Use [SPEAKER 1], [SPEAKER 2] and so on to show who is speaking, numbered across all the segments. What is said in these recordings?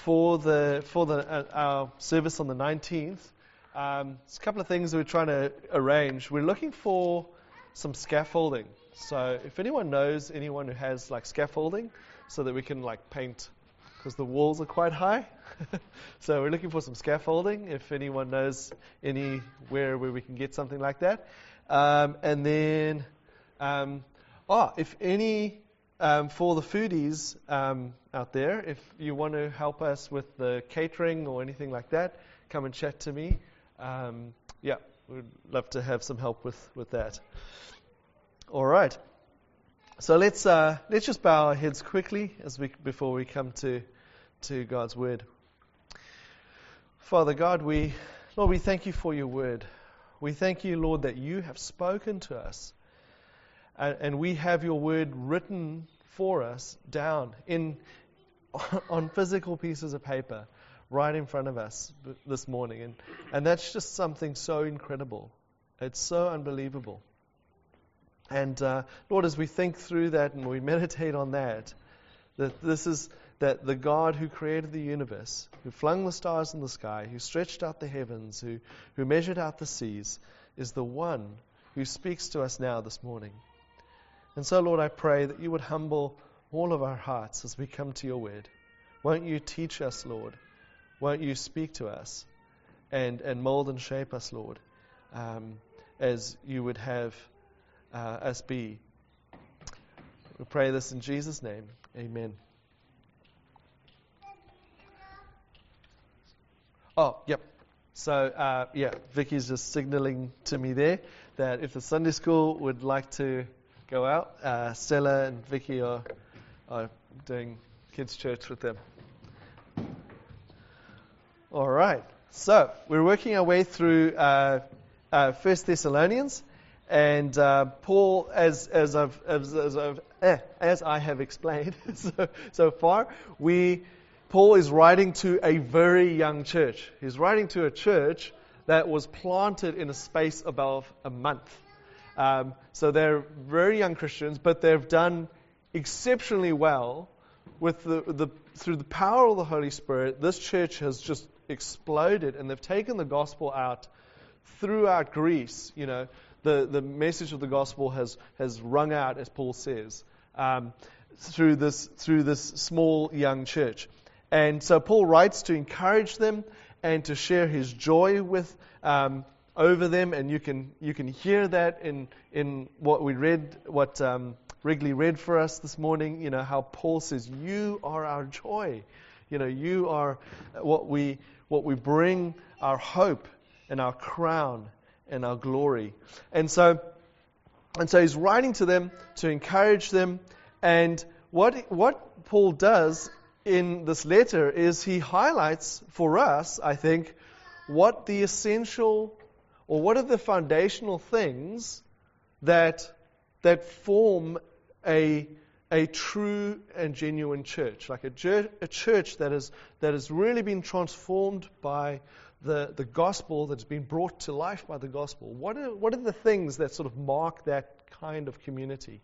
[SPEAKER 1] our service on the 19th, there's a couple of things that we're trying to arrange. We're looking for some scaffolding. So if anyone knows anyone who has like scaffolding, so that we can like paint, because the walls are quite high. So we're looking for some scaffolding. If anyone knows anywhere where we can get something like that, and then if any. For the foodies out there, if you want to help us with the catering or anything like that, come and chat to me. We'd love to have some help with that. All right. So let's just bow our heads quickly before we come to God's word. Father God, Lord, we thank you for your word. We thank you, Lord, that you have spoken to us. And we have your word written for us down on physical pieces of paper right in front of us this morning. And that's just something so incredible. It's so unbelievable. And Lord, as we think through that and we meditate on that the God who created the universe, who flung the stars in the sky, who stretched out the heavens, who measured out the seas, is the one who speaks to us now this morning. And so, Lord, I pray that you would humble all of our hearts as we come to your word. Won't you teach us, Lord? Won't you speak to us and mold and shape us, Lord, as you would have us be. We pray this in Jesus' name. Amen. Oh, yep. So, Vicky's just signaling to me there that if the Sunday school would like to go out. Stella and Vicky are doing kids' church with them. All right. So we're working our way through 1 Thessalonians, and Paul, as I have explained so far, Paul is writing to a very young church. He's writing to a church that was planted in a space of a month. So they're very young Christians, but they've done exceptionally well with through the power of the Holy Spirit. This church has just exploded, and they've taken the gospel out throughout Greece. You know, the message of the gospel has rung out, as Paul says, through this small young church. And so Paul writes to encourage them and to share his joy with over them, and you can hear that in what we read, what Wrigley read for us this morning. You know how Paul says, "You are our joy." You know, you are what we bring, our hope and our crown and our glory. And so he's writing to them to encourage them. And what Paul does in this letter is he highlights for us, I think, what the essential or what are the foundational things that form a true and genuine church, like a church that has really been transformed by the gospel, that's been brought to life by the gospel. What are the things that sort of mark that kind of community?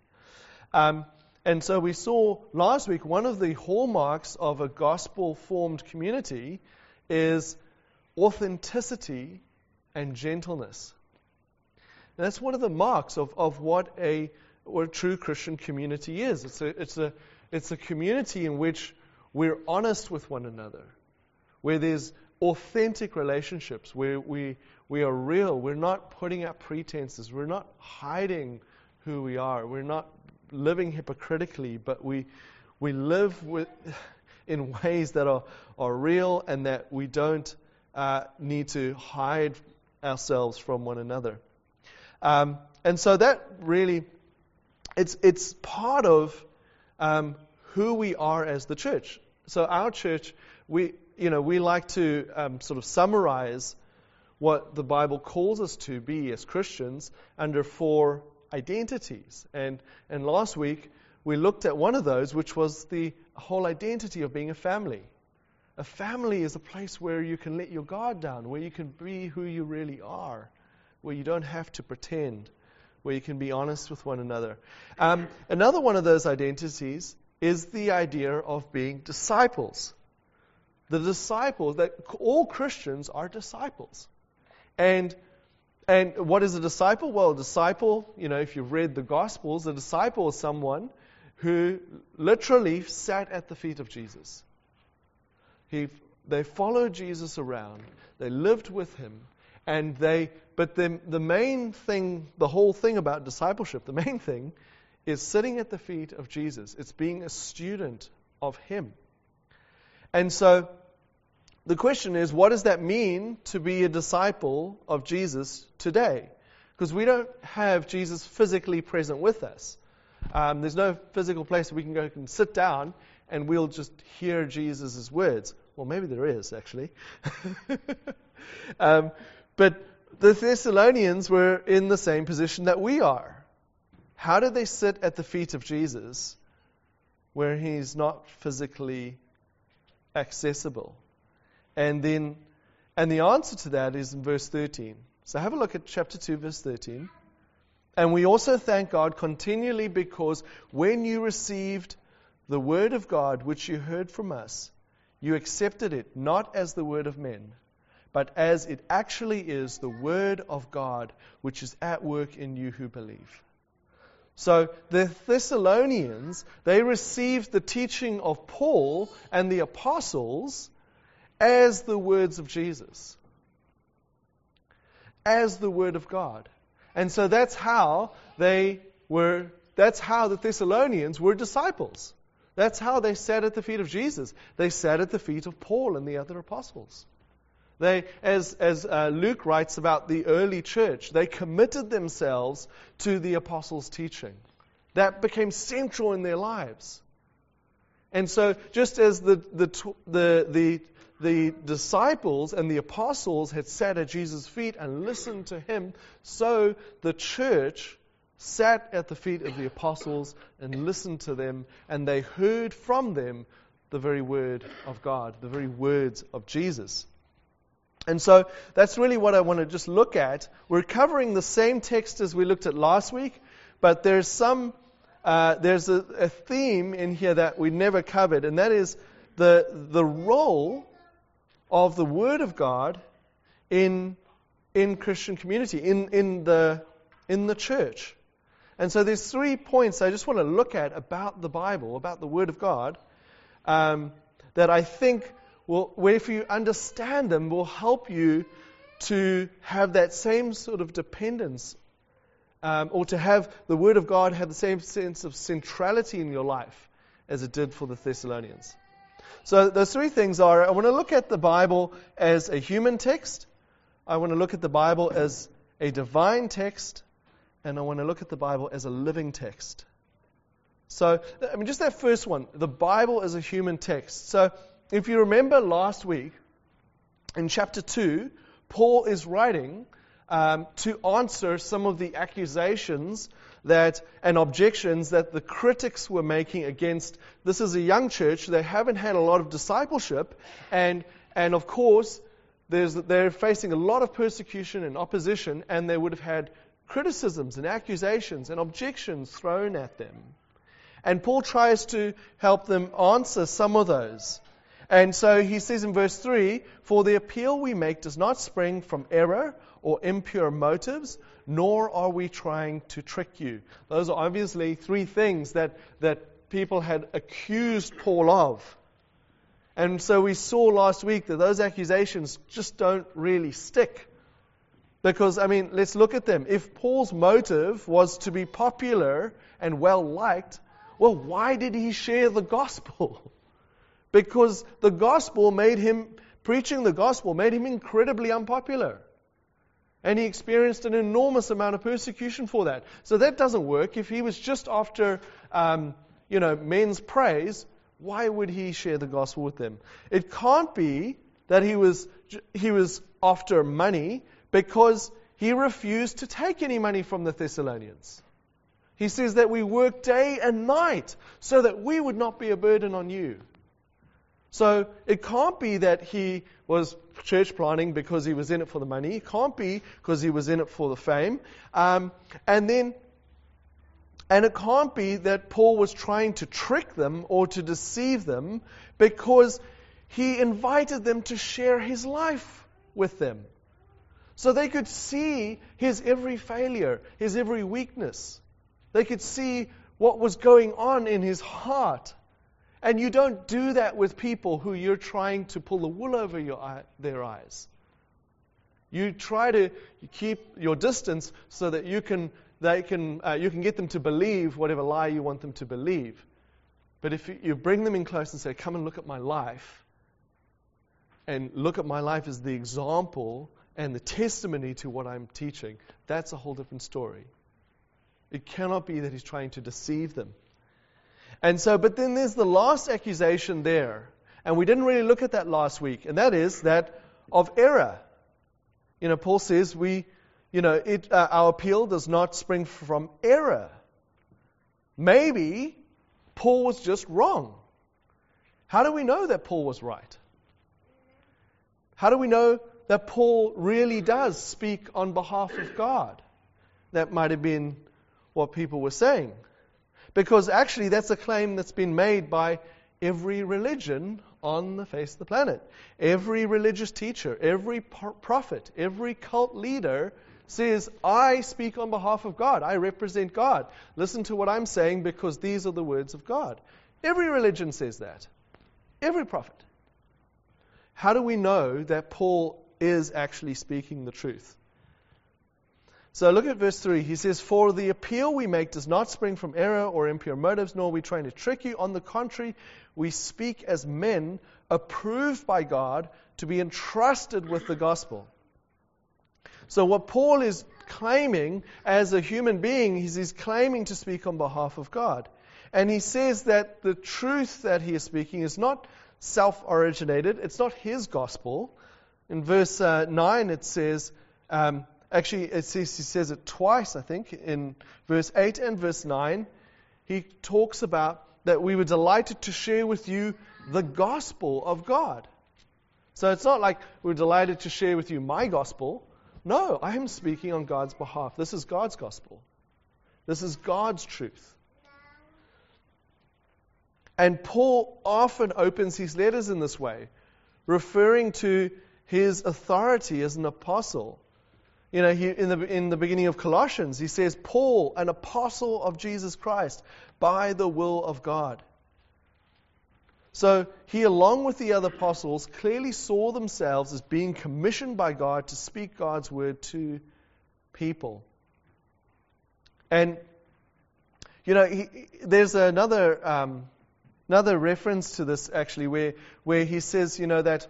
[SPEAKER 1] And so we saw last week one of the hallmarks of a gospel-formed community is authenticity and gentleness. And that's one of the marks of what a true Christian community is. It's a community in which we're honest with one another, where there's authentic relationships, where we are real. We're not putting up pretenses. We're not hiding who we are. We're not living hypocritically, but we live in ways that are real, and that we don't need to hide ourselves from one another. And so that really, it's part of who we are as the church. So our church, we like to sort of summarize what the Bible calls us to be as Christians under 4 identities. And last week we looked at one of those, which was the whole identity of being a family. A family is a place where you can let your guard down, where you can be who you really are, where you don't have to pretend, where you can be honest with one another. Another one of those identities is the idea of being disciples. the disciples, that all Christians are disciples. And what is a disciple? Well, a disciple, if you've read the Gospels, a disciple is someone who literally sat at the feet of Jesus. They followed Jesus around. They lived with him. But the main thing, the whole thing about discipleship, the main thing is sitting at the feet of Jesus. It's being a student of him. And so the question is, what does that mean to be a disciple of Jesus today? Because we don't have Jesus physically present with us. There's no physical place we can go and sit down and we'll just hear Jesus' words. Well, maybe there is, actually. But the Thessalonians were in the same position that we are. How did they sit at the feet of Jesus where he's not physically accessible? And the answer to that is in verse 13. So have a look at chapter 2, verse 13. And we also thank God continually because when you received the word of God which you heard from us, you accepted it not as the word of men, but as it actually is the word of God which is at work in you who believe. So the Thessalonians, they received the teaching of Paul and the apostles as the words of Jesus, as the word of God. And so that's how the Thessalonians were disciples. That's how they sat at the feet of Jesus. They sat at the feet of Paul and the other apostles. As Luke writes about the early church, they committed themselves to the apostles' teaching. That became central in their lives. And so, just as the disciples and the apostles had sat at Jesus' feet and listened to him, so the church sat at the feet of the apostles and listened to them, and they heard from them the very word of God, the very words of Jesus. And so that's really what I want to just look at. We're covering the same text as we looked at last week, but there's a theme in here that we never covered, and that is the role of the Word of God in Christian community, in the church. And so there's 3 points I just want to look at about the Bible, about the Word of God, that I think where if you understand them, will help you to have that same sort of dependence, or to have the Word of God have the same sense of centrality in your life as it did for the Thessalonians. So those 3 things are, I want to look at the Bible as a human text, I want to look at the Bible as a divine text, and I want to look at the Bible as a living text. So, just that first one, the Bible as a human text. So, if you remember last week, in chapter 2, Paul is writing to answer some of the accusations and objections that the critics were making against. This is a young church. They haven't had a lot of discipleship, and of course, they're facing a lot of persecution and opposition, and they would have had criticisms and accusations and objections thrown at them. And Paul tries to help them answer some of those. And so he says in verse 3, "For the appeal we make does not spring from error or impure motives, nor are we trying to trick you." Those are obviously 3 things that people had accused Paul of. And so we saw last week that those accusations just don't really stick. Because, let's look at them. If Paul's motive was to be popular and well-liked, well, why did he share the gospel? Because preaching the gospel made him incredibly unpopular. And he experienced an enormous amount of persecution for that. So that doesn't work. If he was just after, men's praise, why would he share the gospel with them? It can't be that he was after money, because he refused to take any money from the Thessalonians. He says that we work day and night so that we would not be a burden on you. So it can't be that he was church planting because he was in it for the money. It can't be because he was in it for the fame. And it can't be that Paul was trying to trick them or to deceive them, because He invited them to share His life with them, so they could see His every failure, His every weakness. They could see what was going on in His heart. And you don't do that with people who you're trying to pull the wool over their eyes. You try to keep your distance so that you can get them to believe whatever lie you want them to believe. But if you bring them in close and say, come and look at my life, and look at my life as the example and the testimony to what I'm teaching, that's a whole different story. It cannot be that He's trying to deceive them. And so, but then there's the last accusation there. And we didn't really look at that last week. And that is that of error. Paul says our appeal does not spring from error. Maybe Paul was just wrong. How do we know that Paul was right? How do we know that Paul really does speak on behalf of God? That might have been what people were saying. Because actually that's a claim that's been made by every religion on the face of the planet. Every religious teacher, every prophet, every cult leader says, I speak on behalf of God. I represent God. Listen to what I'm saying because these are the words of God. Every religion says that. Every prophet. How do we know that Paul is actually speaking the truth? So look at verse 3. He says, for the appeal we make does not spring from error or impure motives, nor are we trying to trick you. On the contrary, we speak as men approved by God to be entrusted with the gospel. So what Paul is claiming as a human being is he's claiming to speak on behalf of God. And he says that the truth that he is speaking is not self-originated. It's not his gospel. In verse 9 it says... Actually, he says it twice, I think, in verse 8 and verse 9. He talks about that we were delighted to share with you the gospel of God. So it's not like we're delighted to share with you my gospel. No, I am speaking on God's behalf. This is God's gospel. This is God's truth. And Paul often opens his letters in this way, referring to his authority as an apostle. In the beginning of Colossians, he says, Paul, an apostle of Jesus Christ, by the will of God. So he, along with the other apostles, clearly saw themselves as being commissioned by God to speak God's word to people. And, there's another reference to this, actually, where he says, that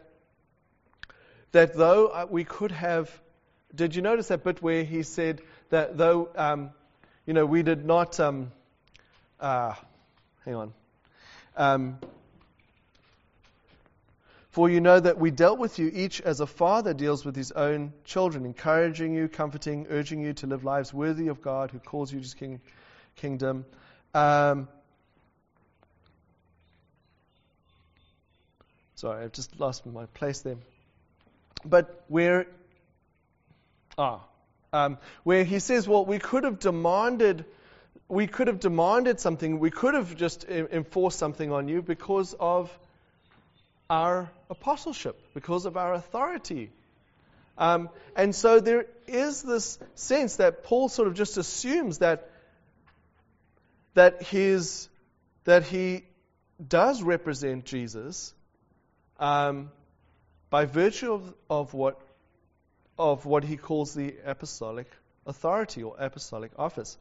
[SPEAKER 1] though we could have... Did you notice that bit where he said that though, we did not, hang on. For you know that we dealt with you each as a father deals with his own children, encouraging you, comforting, urging you to live lives worthy of God who calls you to his kingdom. Sorry, I've just lost my place there. But where he says, well, we could have demanded something, we could have just enforced something on you because of our apostleship, because of our authority. And so there is this sense that Paul sort of just assumes that he does represent Jesus by virtue of what he calls the apostolic authority or apostolic office.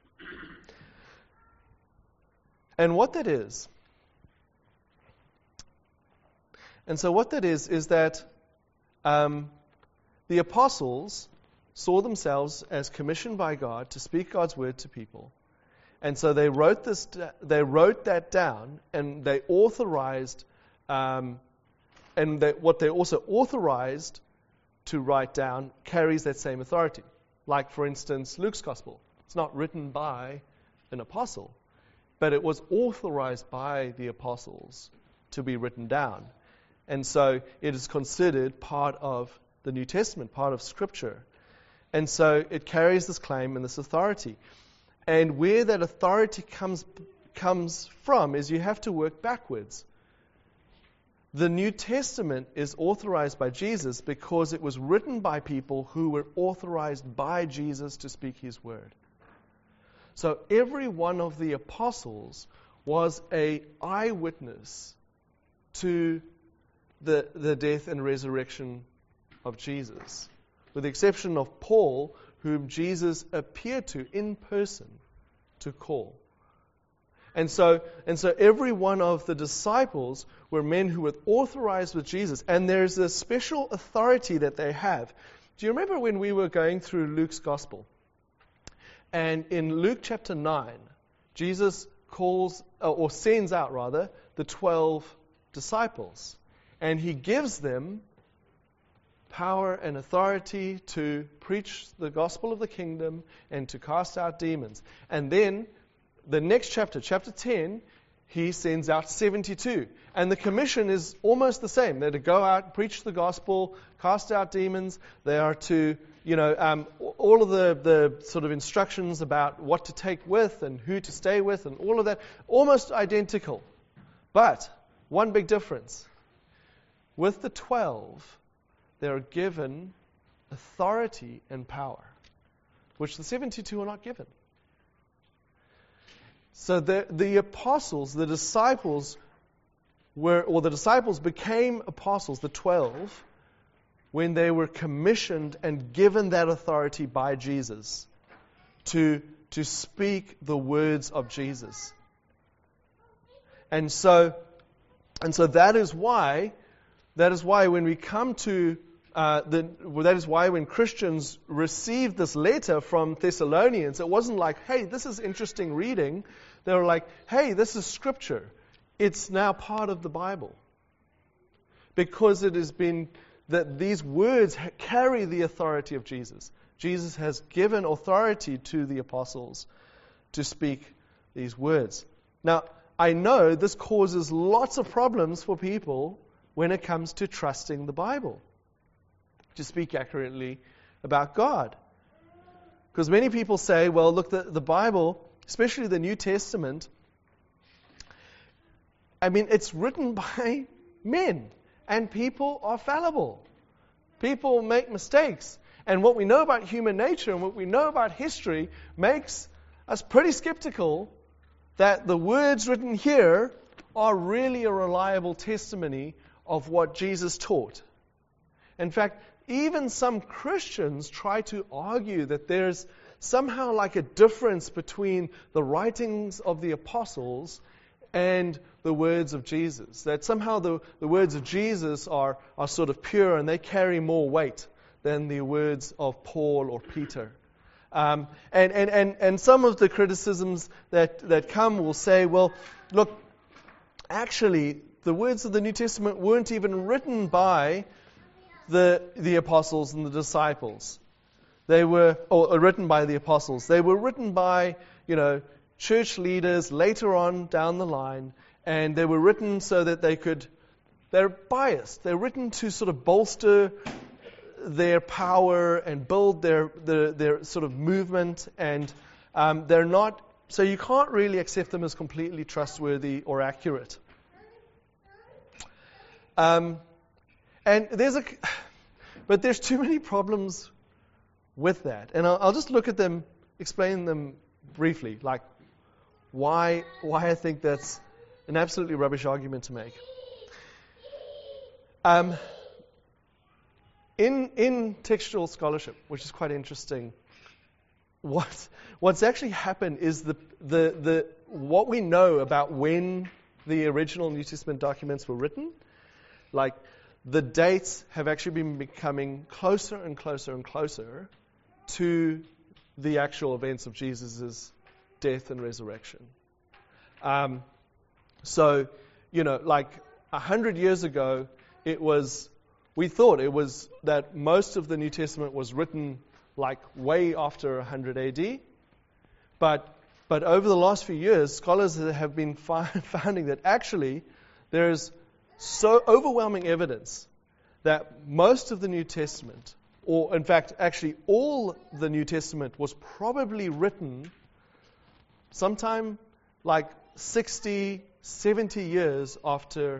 [SPEAKER 1] And what that is, is that the apostles saw themselves as commissioned by God to speak God's word to people. And so they wrote that down, and they authorized, what they also authorized to write down carries that same authority. Like, for instance, Luke's gospel. It's not written by an apostle, but it was authorized by the apostles to be written down. And so it is considered part of the New Testament, part of Scripture. And so it carries this claim and this authority. And where that authority comes from is you have to work backwards. The New Testament is authorized by Jesus because it was written by people who were authorized by Jesus to speak His word. So every one of the apostles was an eyewitness to the death and resurrection of Jesus, with the exception of Paul, whom Jesus appeared to in person to call. And so every one of the disciples were men who were authorized with Jesus, and there's a special authority that they have. Do you remember when we were going through Luke's gospel? And in Luke chapter 9, Jesus calls, or sends out rather, the 12 disciples. And He gives them power and authority to preach the gospel of the kingdom and to cast out demons. And then the next chapter, chapter 10, He sends out 72. And the commission is almost the same. They're to go out, preach the gospel, cast out demons. They are to, all of the sort of instructions about what to take with and who to stay with and all of that, almost identical. But one big difference. With the 12, they are given authority and power, which the 72 are not given. So the apostles, the disciples the disciples became apostles, the 12, when they were commissioned and given that authority by Jesus to speak the words of Jesus. And so that is why when we come to that is why when Christians received this letter from Thessalonians, it wasn't like, hey, this is interesting reading. They were like, hey, this is Scripture. It's now part of the Bible. Because it has been that these words carry the authority of Jesus. Jesus has given authority to the apostles to speak these words. Now, I know this causes lots of problems for people when it comes to trusting the Bible, to speak accurately about God. Because many people say, well, look, the Bible, especially the New Testament, it's written by men, and people are fallible. People make mistakes. And what we know about human nature and what we know about history makes us pretty skeptical that the words written here are really a reliable testimony of what Jesus taught. In fact, even some Christians try to argue that there's somehow like a difference between the writings of the apostles and the words of Jesus. That somehow the words of Jesus are sort of pure and they carry more weight than the words of Paul or Peter. And some of the criticisms that come will say, well, look, actually, the words of the New Testament weren't even written by the apostles and the disciples. They were written by the apostles. They were written by, church leaders later on down the line, and they were written so that they're biased. They're written to sort of bolster their power and build their sort of movement, and they're not, so you can't really accept them as completely trustworthy or accurate. But there's too many problems with that. And I'll just look at them, explain them briefly, like why I think that's an absolutely rubbish argument to make. In textual scholarship, which is quite interesting, what's actually happened is what we know about when the original New Testament documents were written, like the dates have actually been becoming closer and closer and closer to the actual events of Jesus' death and resurrection. So, like 100 years ago, we thought it was that most of the New Testament was written like way after 100 AD. But over the last few years, scholars have been finding that actually there's so overwhelming evidence that most of the New Testament, or in fact actually all the New Testament, was probably written sometime like 60, 70 years after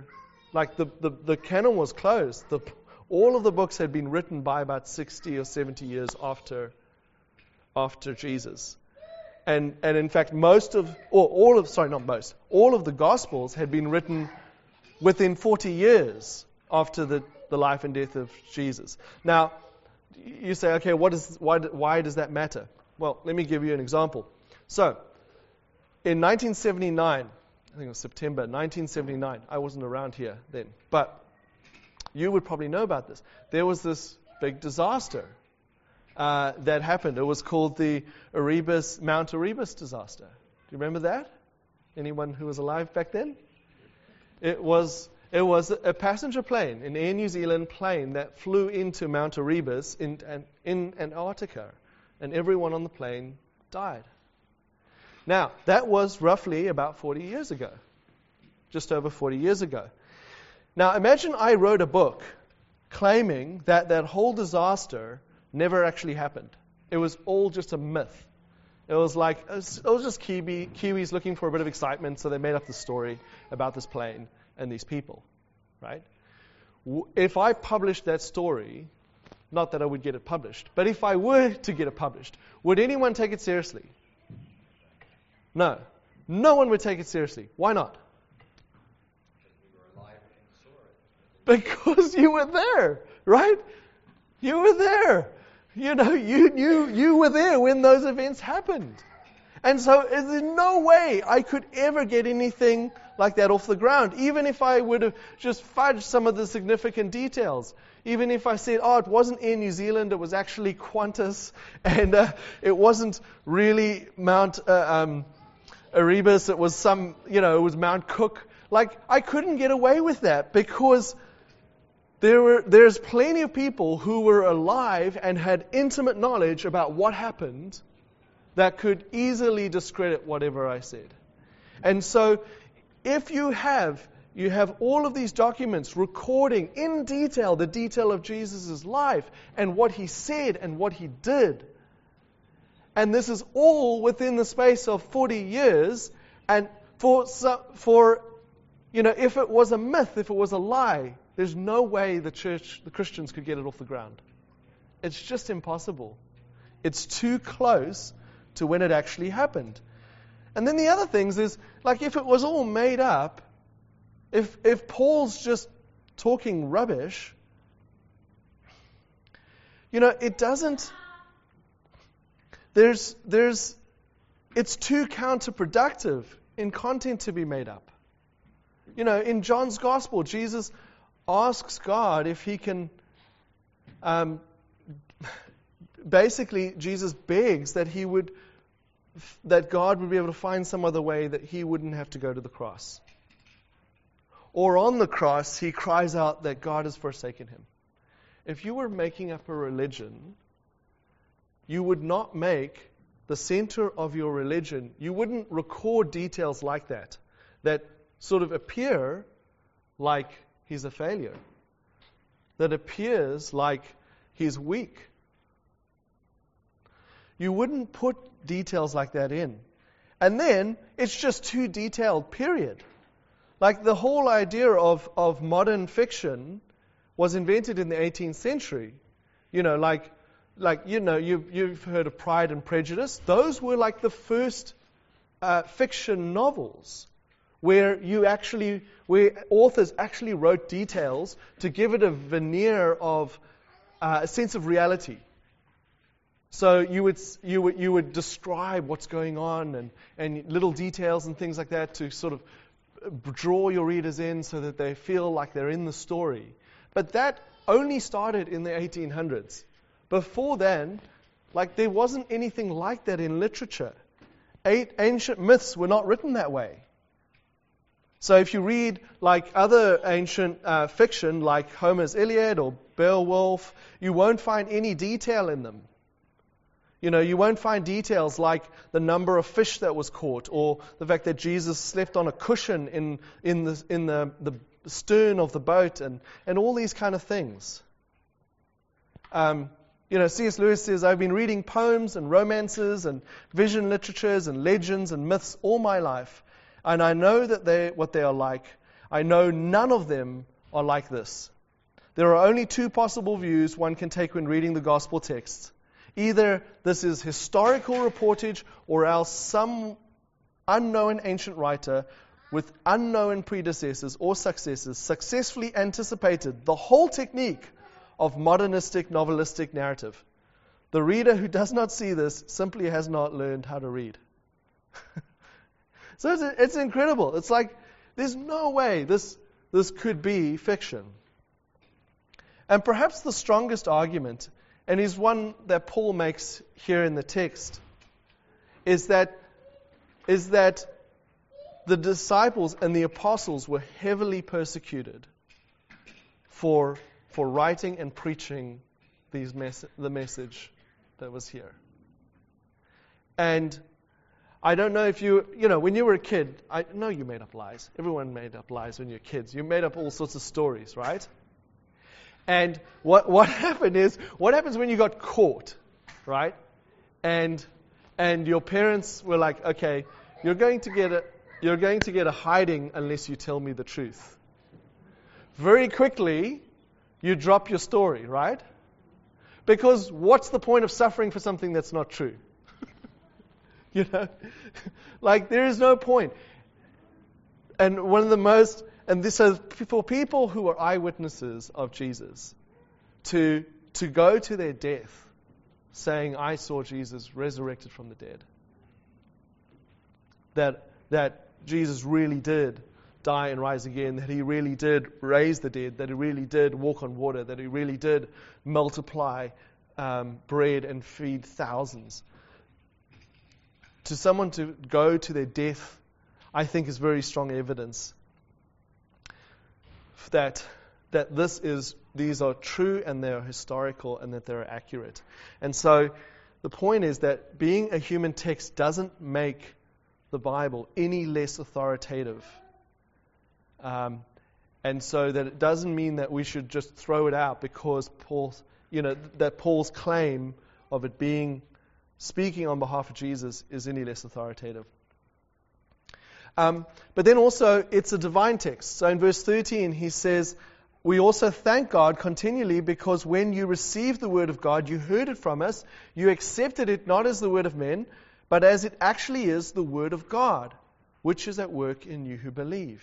[SPEAKER 1] Like the canon was closed. All of the books had been written by about 60 or 70 years after Jesus. And in fact, all of the Gospels had been written within 40 years after the life and death of Jesus. Now, you say, okay, why does that matter? Well, let me give you an example. So, in 1979, I think it was September 1979, I wasn't around here then, but you would probably know about this. There was this big disaster that happened. It was called the Mount Erebus disaster. Do you remember that? Anyone who was alive back then? It was a passenger plane, an Air New Zealand plane that flew into Mount Erebus in Antarctica, and everyone on the plane died. Now, that was roughly about 40 years ago, just over 40 years ago. Now, imagine I wrote a book claiming that whole disaster never actually happened. It was all just a myth. It was just Kiwis looking for a bit of excitement, so they made up the story about this plane and these people, right? If I published that story, not that I would get it published, but if I were to get it published, would anyone take it seriously? No. No one would take it seriously. Why not? Because you were there, right? You were there. You know, you were there when those events happened. And so there's no way I could ever get anything like that off the ground, even if I would have just fudged some of the significant details. Even if I said, it wasn't Air New Zealand, it was actually Qantas, and it wasn't really Mount Erebus, it was it was Mount Cook. Like, I couldn't get away with that because there's plenty of people who were alive and had intimate knowledge about what happened that could easily discredit whatever I said. And so, if you have all of these documents recording in detail the detail of Jesus' life and what he said and what he did, and this is all within the space of 40 years, and if it was a myth, if it was a lie, there's no way the Christians could get it off the ground. It's just impossible. It's too close to when it actually happened. And then the other things is, like, if it was all made up, if Paul's just talking rubbish, it doesn't. It's too counterproductive in content to be made up. In John's Gospel, Jesus asks God if he can. Basically, Jesus begs that God would be able to find some other way that he wouldn't have to go to the cross. Or on the cross, he cries out that God has forsaken him. If you were making up a religion, you would not make the center of your religion, you wouldn't record details like that sort of appear like he's a failure, that appears like he's weak. You wouldn't put details like that in. And then, it's just too detailed, period. Like, the whole idea of modern fiction was invented in the 18th century. You've heard of Pride and Prejudice. Those were like the first fiction novels where authors actually wrote details to give it a veneer of a sense of reality. So you would describe what's going on and little details and things like that to sort of draw your readers in so that they feel like they're in the story. But that only started in the 1800s. Before then, there wasn't anything like that in literature. Ancient myths were not written that way. So if you read other ancient fiction like Homer's Iliad or Beowulf, you won't find any detail in them. You won't find details like the number of fish that was caught, or the fact that Jesus slept on a cushion in the stern of the boat, and all these kind of things. C.S. Lewis says, I've been reading poems and romances and vision literatures and legends and myths all my life, and I know what they are like. I know none of them are like this. There are only two possible views one can take when reading the gospel texts. Either this is historical reportage, or else some unknown ancient writer with unknown predecessors or successors successfully anticipated the whole technique of modernistic novelistic narrative. The reader who does not see this simply has not learned how to read. So it's incredible. It's like there's no way this could be fiction. And perhaps the strongest argument, and is one that Paul makes here in the text, is that the disciples and the apostles were heavily persecuted for writing and preaching the message that was here. And I don't know if when you were a kid, I know you made up lies. Everyone made up lies when you're kids. You made up all sorts of stories, right? And what happens when you got caught, right? And your parents were like, okay, you're going to get a hiding unless you tell me the truth. Very quickly, you drop your story, right? Because what's the point of suffering for something that's not true? Like there is no point. And for people who are eyewitnesses of Jesus, to go to their death saying, I saw Jesus resurrected from the dead, that Jesus really did die and rise again, that he really did raise the dead, that he really did walk on water, that he really did multiply bread and feed thousands. To someone to go to their death, I think is very strong evidence that these are true and they are historical and that they're accurate. And so the point is that being a human text doesn't make the Bible any less authoritative. And so that it doesn't mean that we should just throw it out because Paul's claim of it being speaking on behalf of Jesus is any less authoritative. But then also, it's a divine text. So in verse 13, he says, we also thank God continually because when you received the word of God, you heard it from us, you accepted it not as the word of men, but as it actually is the word of God, which is at work in you who believe.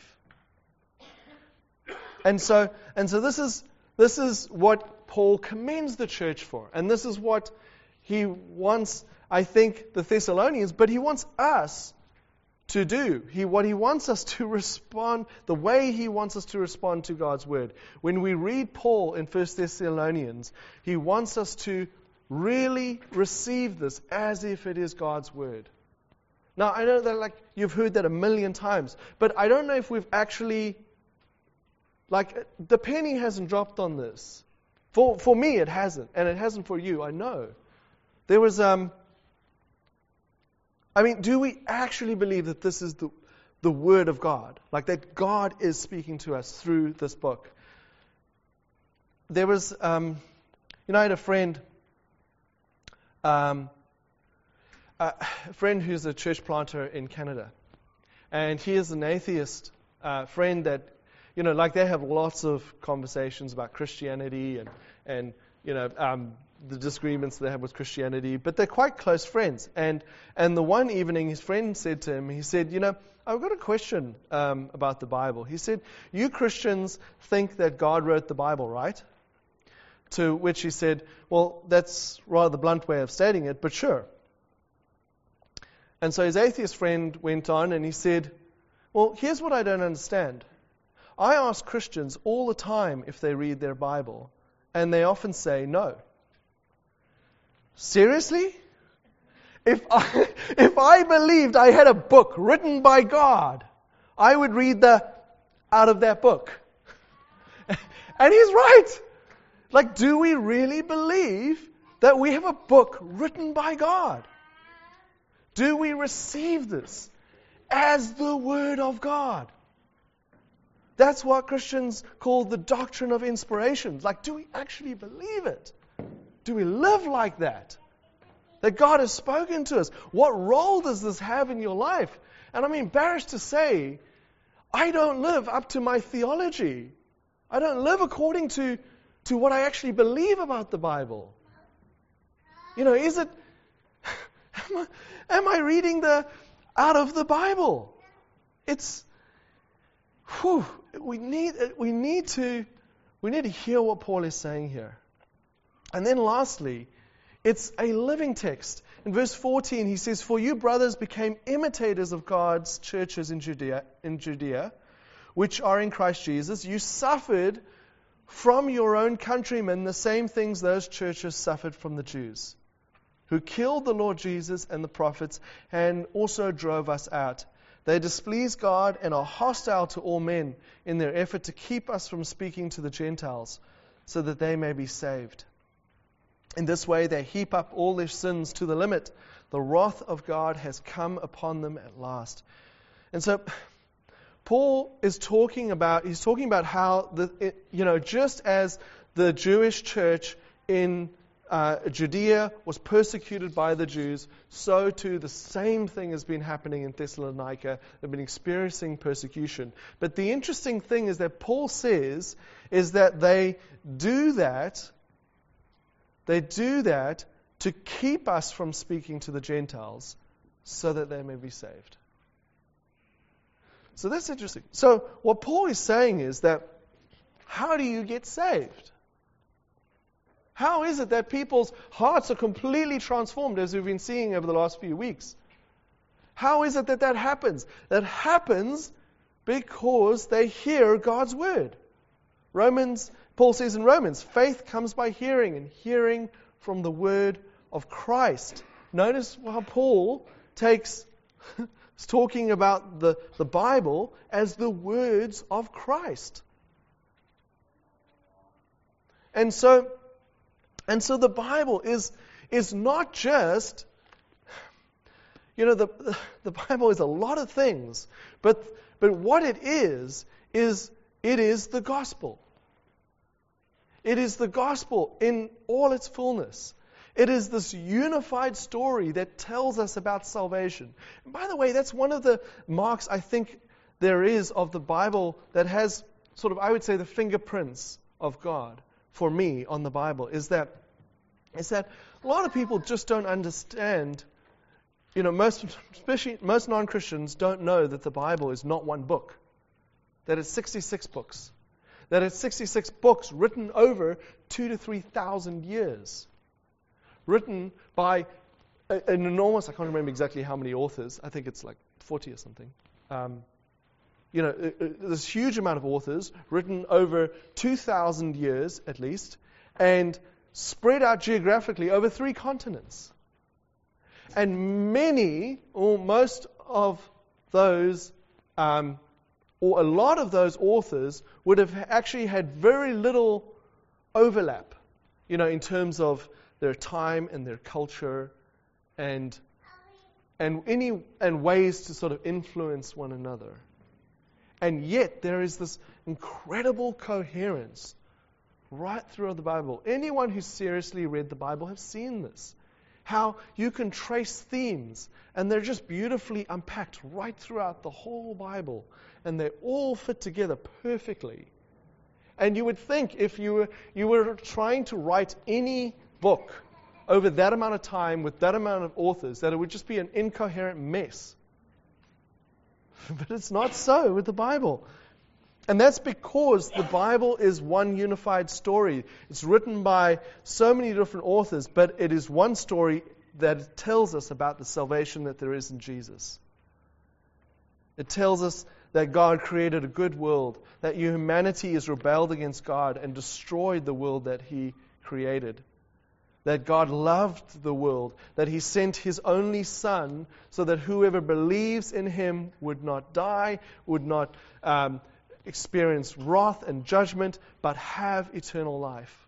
[SPEAKER 1] And so this is what Paul commends the church for. And this is what he wants, I think, the Thessalonians, but he wants us to do. What he wants us to respond, the way he wants us to respond to God's word. When we read Paul in 1 Thessalonians, he wants us to really receive this as if it is God's word. Now, I know that you've heard that a million times, but I don't know if we've actually, the penny hasn't dropped on this. For me, it hasn't, and it hasn't for you, I know. There was, do we actually believe that this is the Word of God? Like that God is speaking to us through this book? There was, I had a friend who's a church planter in Canada. And he is an atheist friend that, they have lots of conversations about Christianity and the disagreements they have with Christianity, but they're quite close friends. And the one evening, his friend said to him, he said, I've got a question about the Bible. He said, you Christians think that God wrote the Bible, right? To which he said, well, that's rather the blunt way of stating it, but sure. And so his atheist friend went on and he said, well, here's what I don't understand. I ask Christians all the time if they read their Bible, and they often say no. Seriously? If I believed I had a book written by God, I would read out of that book. And he's right. Do we really believe that we have a book written by God? Do we receive this as the Word of God? That's what Christians call the doctrine of inspiration. Do we actually believe it? Do we live like that? That God has spoken to us. What role does this have in your life? And I'm embarrassed to say, I don't live up to my theology. I don't live according to what I actually believe about the Bible. Is it, am I reading out of the Bible? We need to hear what Paul is saying here. And then lastly, it's a living text. In verse 14, he says, "For you, brothers, became imitators of God's churches in Judea, which are in Christ Jesus. You suffered from your own countrymen the same things those churches suffered from the Jews, who killed the Lord Jesus and the prophets and also drove us out. They displease God and are hostile to all men in their effort to keep us from speaking to the Gentiles so that they may be saved. In this way, they heap up all their sins to the limit. The wrath of God has come upon them at last." And so, Paul is talking about how just as the Jewish church in Judea was persecuted by the Jews, so too the same thing has been happening in Thessalonica. They've been experiencing persecution. But the interesting thing is that Paul says is that they do that to keep us from speaking to the Gentiles so that they may be saved. So that's interesting. So what Paul is saying is that, how do you get saved? How is it that people's hearts are completely transformed, as we've been seeing over the last few weeks? How is it that happens? That happens because they hear God's word. Paul says in Romans, faith comes by hearing, and hearing from the word of Christ. Notice how Paul is talking about the Bible as the words of Christ. And so the Bible is not just, the Bible is a lot of things, but what it is the gospel. It is the gospel in all its fullness. It is this unified story that tells us about salvation. And by the way, that's one of the marks I think there is of the Bible that has sort of, I would say, the fingerprints of God for me on the Bible, is that a lot of people just don't understand, most non-Christians don't know that the Bible is not one book, that it's 66 books. That it's 66 books written over 2,000 to 3,000 years. Written by an enormous, I can't remember exactly how many authors, I think it's like 40 or something. This huge amount of authors written over 2,000 years at least, and spread out geographically over 3 continents. And many, or most of those or a lot of those authors would have actually had very little overlap, in terms of their time and their culture and ways to sort of influence one another. And yet there is this incredible coherence right throughout the Bible. Anyone who's seriously read the Bible has seen this. How you can trace themes, and they're just beautifully unpacked right throughout the whole Bible, and they all fit together perfectly. And you would think if you were trying to write any book over that amount of time with that amount of authors, that it would just be an incoherent mess. But it's not so with the Bible. And that's because the Bible is one unified story. It's written by so many different authors, but it is one story that tells us about the salvation that there is in Jesus. It tells us that God created a good world, that humanity has rebelled against God and destroyed the world that He created. That God loved the world, that He sent His only Son so that whoever believes in Him would not die, would not experience wrath and judgment, but have eternal life.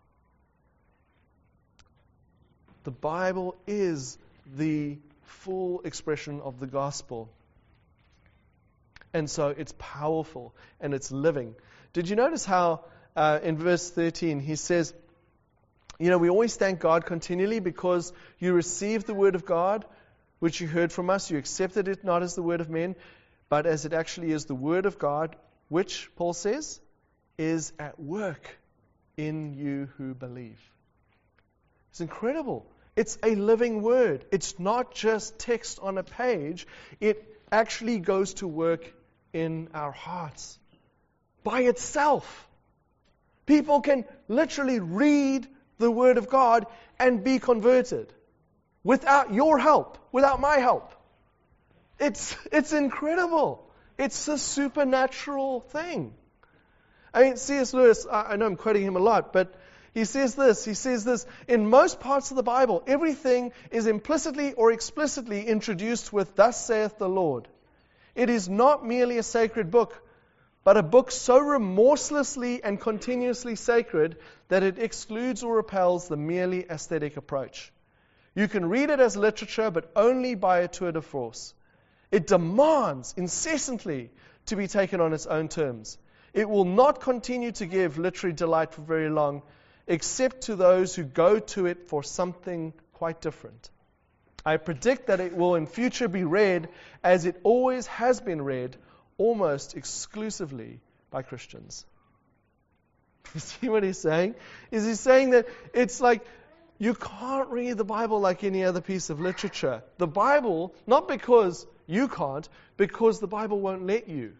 [SPEAKER 1] The Bible is the full expression of the gospel. And so it's powerful and it's living. Did you notice how in verse 13 he says, we always thank God continually because you received the word of God, which you heard from us. You accepted it not as the word of men, but as it actually is the Word of God, which, Paul says, is at work in you who believe. It's incredible. It's a living Word. It's not just text on a page. It actually goes to work in our hearts by itself. People can literally read the Word of God and be converted without your help, without my help. It's incredible. It's a supernatural thing. I mean, C.S. Lewis, I know I'm quoting him a lot, but he says this, in most parts of the Bible, everything is implicitly or explicitly introduced with, "Thus saith the Lord." It is not merely a sacred book, but a book so remorselessly and continuously sacred that it excludes or repels the merely aesthetic approach. You can read it as literature, but only by a tour de force. It demands incessantly to be taken on its own terms. It will not continue to give literary delight for very long, except to those who go to it for something quite different. I predict that it will in future be read as it always has been read, almost exclusively by Christians. You see what he's saying? He's saying that it's like you can't read the Bible like any other piece of literature. The Bible, not because you can't, because the Bible won't let you.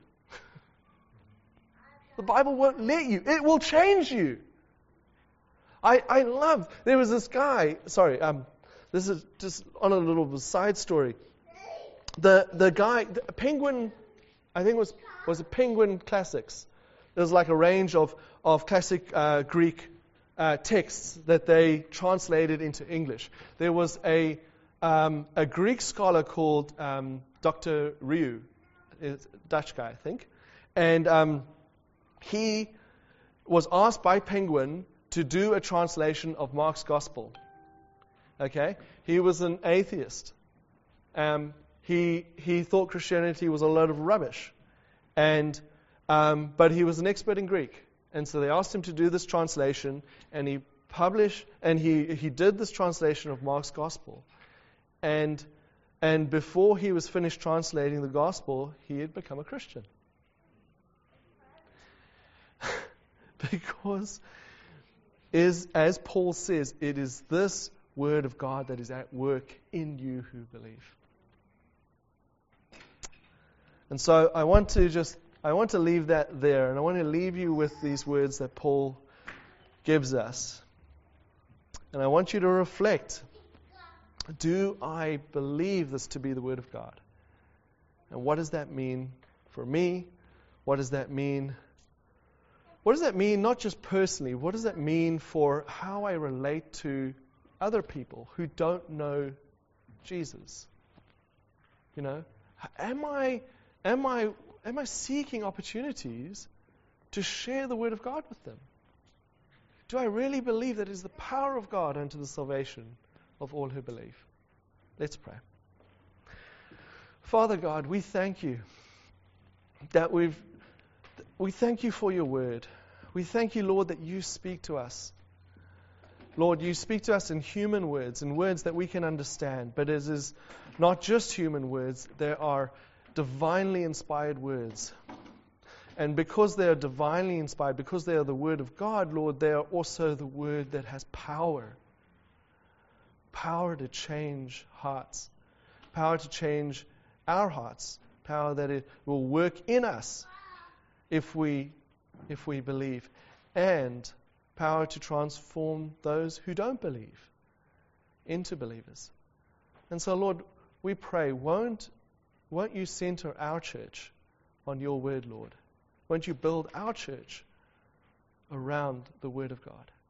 [SPEAKER 1] The Bible won't let you. It will change you. I love, there was this guy, this is just on a little side story. The guy, Penguin, I think it was a Penguin Classics. There's like a range of classic Greek texts that they translated into English. There was a Greek scholar called Dr. Rieu, a Dutch guy, I think, and he was asked by Penguin to do a translation of Mark's Gospel. Okay, he was an atheist. He thought Christianity was a load of rubbish, but he was an expert in Greek, and so they asked him to do this translation, and he did this translation of Mark's Gospel, and before he was finished translating the Gospel, he had become a Christian. Because, as Paul says, it is this Word of God that is at work in you who believe. And so I want to leave that there, and I want to leave you with these words that Paul gives us. And I want you to reflect. Do I believe this to be the Word of God? And what does that mean for me? What does that mean? What does that mean not just personally? What does that mean for how I relate to other people who don't know Jesus? You know, am I seeking opportunities to share the Word of God with them? Do I really believe that it is the power of God unto the salvation of all who believe? Let's pray. Father God, we thank you that we thank you for your Word. We thank you, Lord, that you speak to us. Lord, you speak to us in human words, in words that we can understand. But it is not just human words, there are divinely inspired words. And because they are divinely inspired, because they are the Word of God, Lord, they are also the Word that has power. Power to change hearts. Power to change our hearts. Power that it will work in us if we believe. And power to transform those who don't believe into believers. And so, Lord, we pray, won't you center our church on your Word, Lord? Won't you build our church around the Word of God?